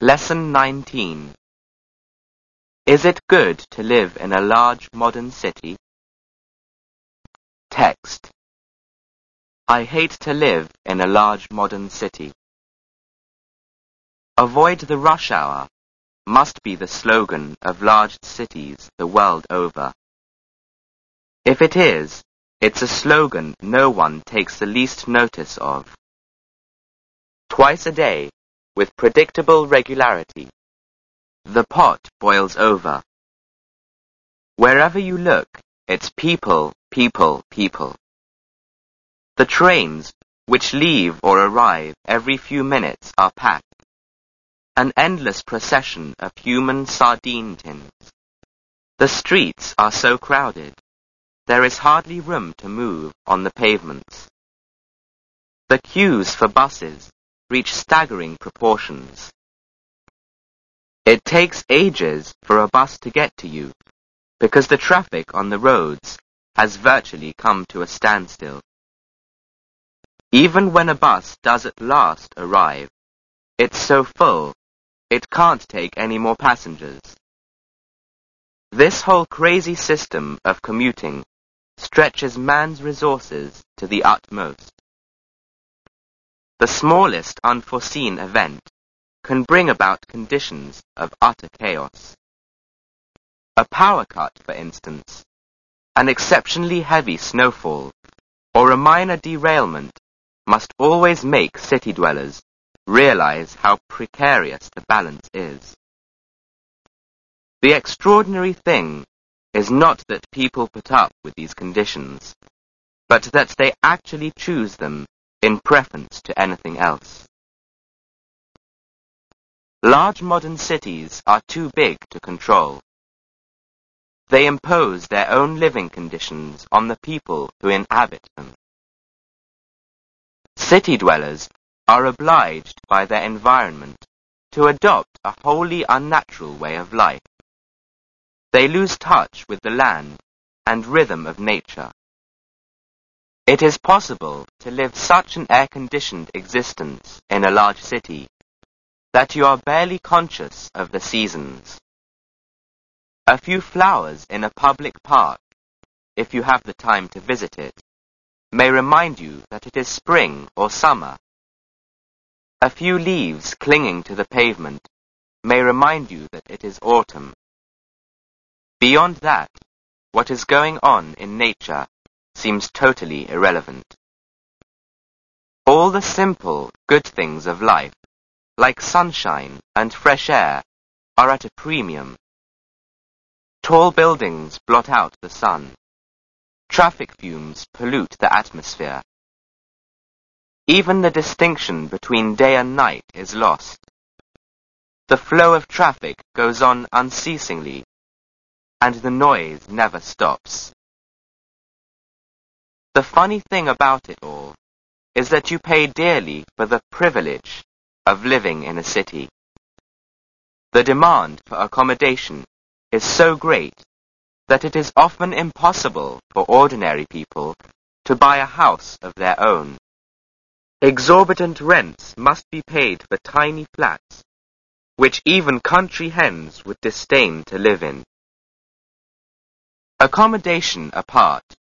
Lesson 19. Is it good to live in a large modern city? Text. I hate to live in a large modern city. Avoid the rush hour must be the slogan of large cities the world over. If it is, it's a slogan no one takes the least notice of. Twice a day, with predictable regularity, the pot boils over. Wherever you look, it's people, people, people. The trains, which leave or arrive every few minutes, are packed. An endless procession of human sardine tins. The streets are so crowded, there is hardly room to move on the pavements. The queues for buses reach staggering proportions. It takes ages for a bus to get to you, because the traffic on the roads has virtually come to a standstill. Even when a bus does at last arrive, it's so full, it can't take any more passengers. This whole crazy system of commuting stretches man's resources to the utmost. The smallest unforeseen event can bring about conditions of utter chaos. A power cut, for instance, an exceptionally heavy snowfall, or a minor derailment must always make city dwellers realize how precarious the balance is. The extraordinary thing is not that people put up with these conditions, but that they actually choose them in preference to anything else. Large modern cities are too big to control. They impose their own living conditions on the people who inhabit them. City dwellers are obliged by their environment to adopt a wholly unnatural way of life. They lose touch with the land and rhythm of nature. It is possible to live such an air-conditioned existence in a large city that you are barely conscious of the seasons. A few flowers in a public park, if you have the time to visit it, may remind you that it is spring or summer. A few leaves clinging to the pavement may remind you that it is autumn. Beyond that, what is going on in nature seems totally irrelevant. All the simple, good things of life, like sunshine and fresh air, are at a premium. Tall buildings blot out the sun. Traffic fumes pollute the atmosphere. Even the distinction between day and night is lost. The flow of traffic goes on unceasingly, and the noise never stops. The funny thing about it all is that you pay dearly for the privilege of living in a city. The demand for accommodation is so great that it is often impossible for ordinary people to buy a house of their own. Exorbitant rents must be paid for tiny flats, which even country hens would disdain to live in. Accommodation apart,